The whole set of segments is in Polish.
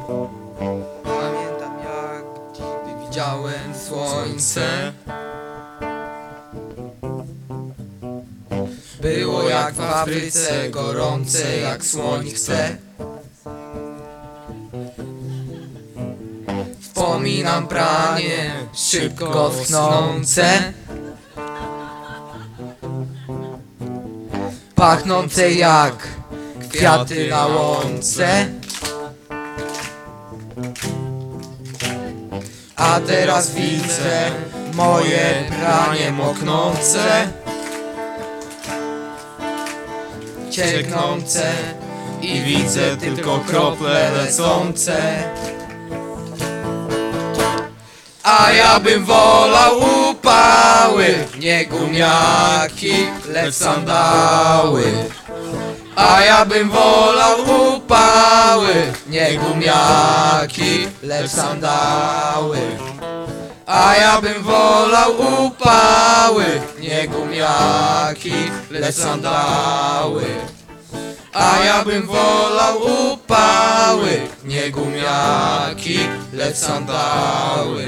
Pamiętam jak gdy widziałem słońce, było jak w Afryce, gorące jak słońce. Wspominam pranie szybko schnące, pachnące jak kwiaty na łące. A teraz widzę moje pranie moknące, cieknące i widzę tylko krople lecące. A ja bym wolał upały, nie gumiaki, lecz sandały. A ja bym wolał upały, nie gumiaki, lecz sandały. A ja bym wolał upały, nie gumiaki, lecz sandały. A ja bym wolał upały, nie gumiaki, lecz sandały.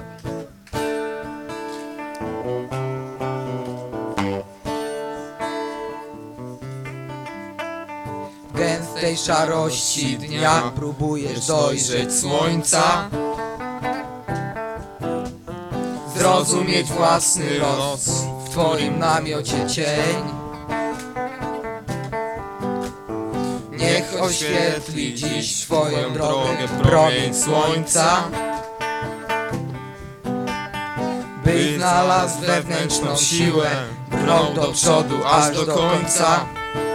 W gęstej szarości dnia próbujesz dojrzeć słońca, zrozumieć własny los w twoim namiocie cień. Niech oświetli dziś twoją drogę promień słońca, byś znalazł wewnętrzną siłę, brnął do przodu aż do końca.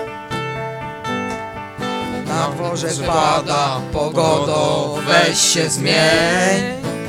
Na dworze pada pogodo, weź się zmień.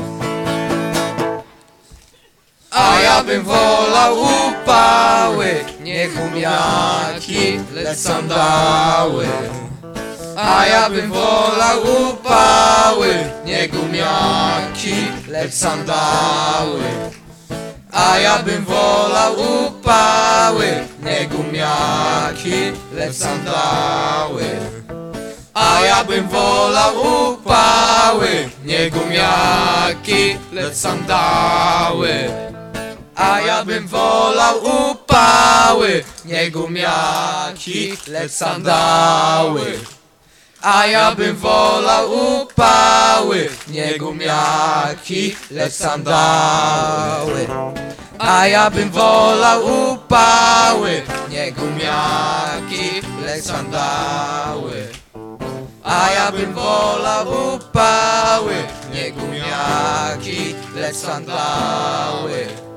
A ja bym wolał upały, nie gumiaki, lecz sandały. A ja bym wolał upały, nie gumiaki, lecz sandały. A ja bym wolał upały, nie gumiaki, lecz sandały. A ja bym wolał upały, nie gumiaki, lecz sandały. A ja bym wolał upały, nie gumiaki, lecz sandały. A ja bym wolał upały, nie gumiaki, lecz sandały. A ja bym wolał upały, nie gumiaki, lecz sandały. A ja bym wolał upały, nie gumiaki, lecz sandały.